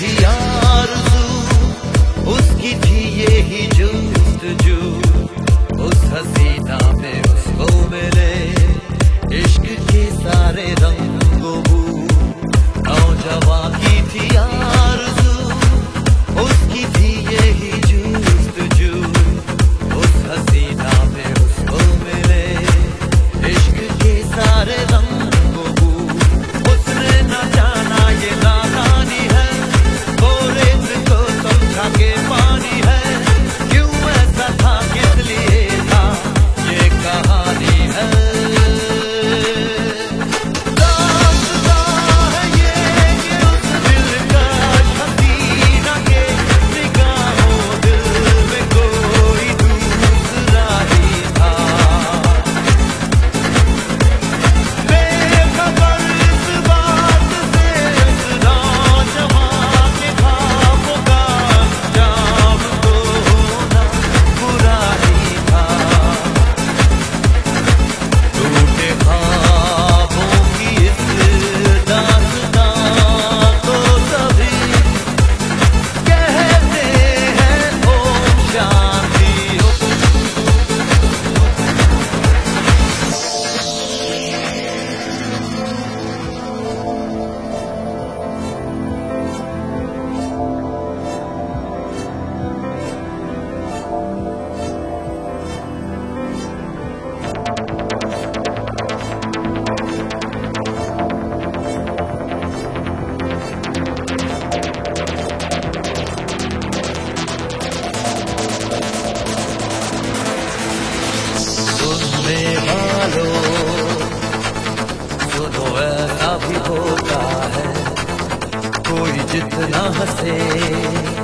थी आरज़ू, उसकी थी ये ही जुस्तजू, उस हसीना पे उसको मिले इश्क के सारे रंगो बू। नौजवान की थी आरज़ू, उसकी थी ये ही जुस्तजू, उस हसीना पे उसको मिले इश्क के सारे रंगो बू। उसने न जाना ये नादानी है, वो रेत को समझा के पानी है, क्यों ऐसा था किस लिए था ये कहानी है। सुनो ऐसा भी होता है, कोई जितना हंसे